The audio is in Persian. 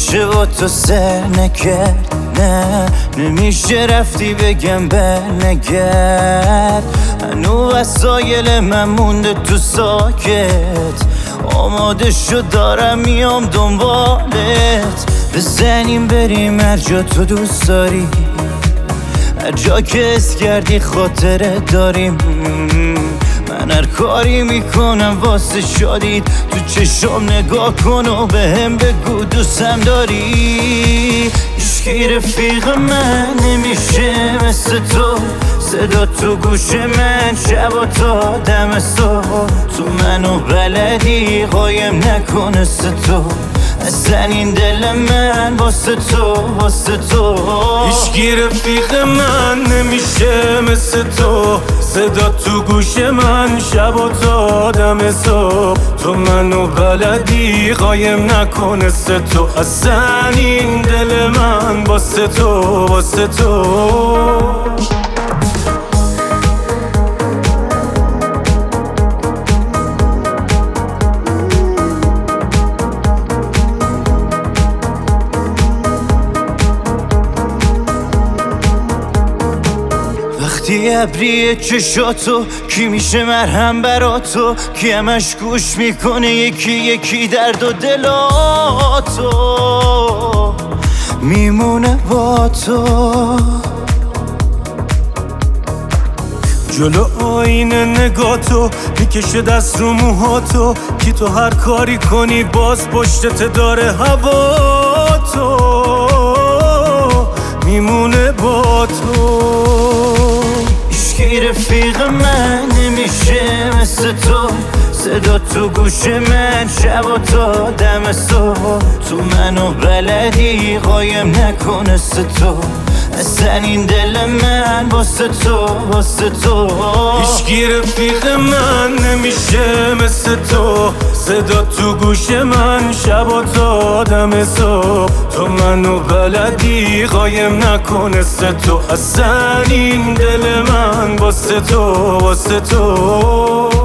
نمیشه با تو سر نکرد، نه نمیشه رفتی بگم برنگرد. هنو وسایل من مونده تو ساکت، آماده شد دارم میام دنبالت. بزنیم بریم هر جا تو دوست داری، هر جا که حس کردی خاطره داریم. من هر کاری میکنم واسه شادیت، تو چشم نگاه کن و بهم بگو دوستم داری. هیچکی رفیق من نمیشه مثل تو، صدا تو گوش من شب تا دم صبح. تو منو بلدی قایم نکن مثل تو، اصلا این دل من واسه تو واسه تو. هیچکی رفیق من نمیشه مثل تو، صدا تو گوش من شب و تا دم صبح. تو منو بلدی قایم نکن مثل تو، اصلا این دل من واسه تو واسه تو. وقتی ابریه چشاتو کی میشه مرهم برا تو، کی همش گوش میکنه یکی یکی درد و دلاتو، میمونه با تو. جلو آینه نگاه تو میکشه دست رو موهاتو، کی تو هر کاری کنی باز پشتت داره هوا تو، میمونه با تو. هیچکی رفیق من نمیشه مثل تو، صدا تو گوش من شب و تا دم صبح. تو منو بلدی قایم نکن مثل تو، اصلا این دل من واسه تو واسه تو. هیچکی رفیق من نمیشه مثل تو، صدا تو گوش من شب و تا دم صبح. تو منو بلدی قایم نکن مثل تو، اصلا این دل من واسه تو واسه تو.